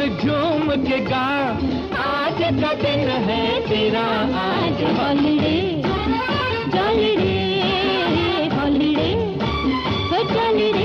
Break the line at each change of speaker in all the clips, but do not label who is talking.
झूम के गा, आज का दिन है तेरा, आज
हॉलिडे जॉलिडे, हॉलिडे हो जॉलिडे।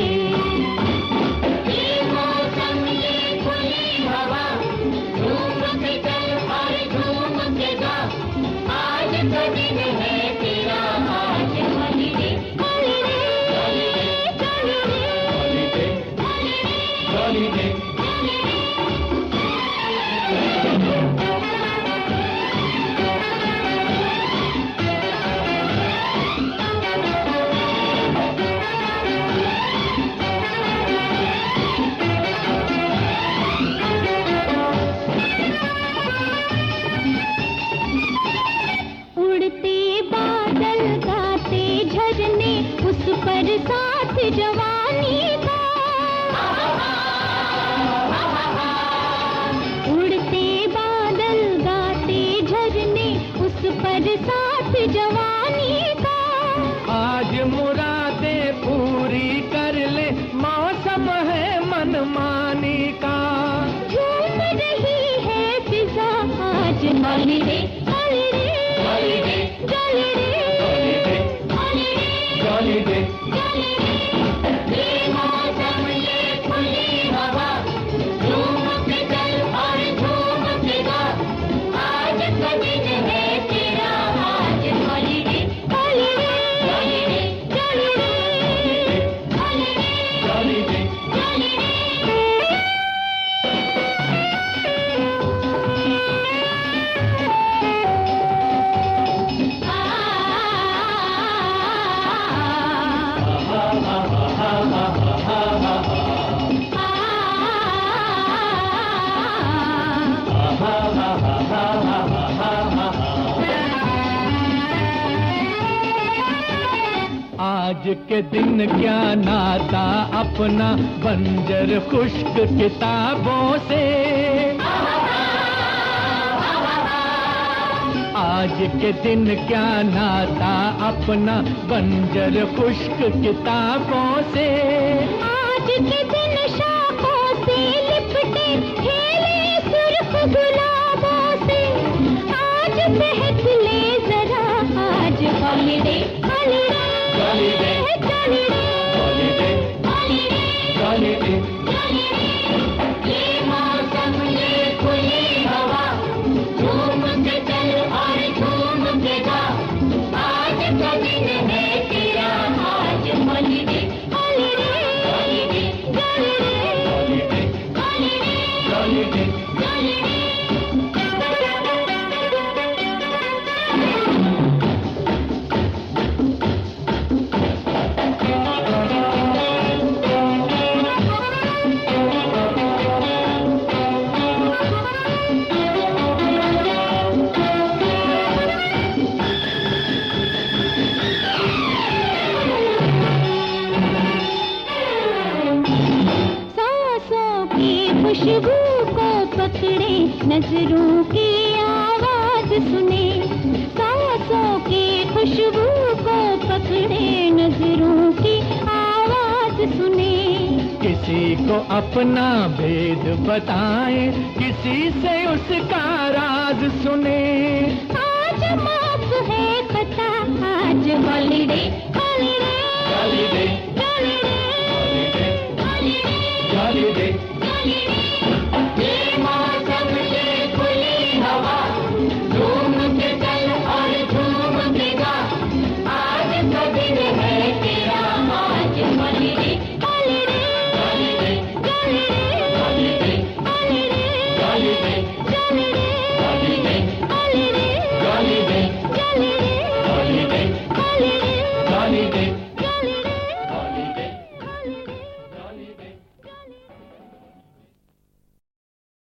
उस पर साथ जवानी का, उड़ते बादल गाते झरने, उस पर साथ जवानी का।
आज मुरादें पूरी कर ले, मौसम है मनमानी का।
झूम रही है फिजा आज, हॉलिडे हॉलिडे जॉलिडे,
हॉलिडे
ये मौसम ये खुली हवा, झूम के चल और झूम के गा, आज का दिन है तेरा, आज holiday holiday jolliday, holiday jolliday.
आज के दिन क्या नाता अपना बंजर खुश्क किताबों से, आज के दिन क्या नाता अपना बंजर खुश्क किताबों से।
आज के दिन शाखों से लिपटे खेले सुर्ख गुलाबों से, आज बहक ले जरा, आज हॉलिडे हॉलिडे
हॉलिडे
ये मौसम ये खुली हवा, झूम के चल और झूम के गा, आज का दिन है तेरा, आज हॉलिडे हॉलिडे
हॉलिडे
खुशबू को पकड़े, नजरों की आवाज सुने, सांसों की खुशबू को पकड़े, नजरों की आवाज सुने।
किसी को अपना भेद बताए, किसी से उसका राज सुने।
आज माफ है खता, आज हॉलिडे हॉलिडे
हॉलिडे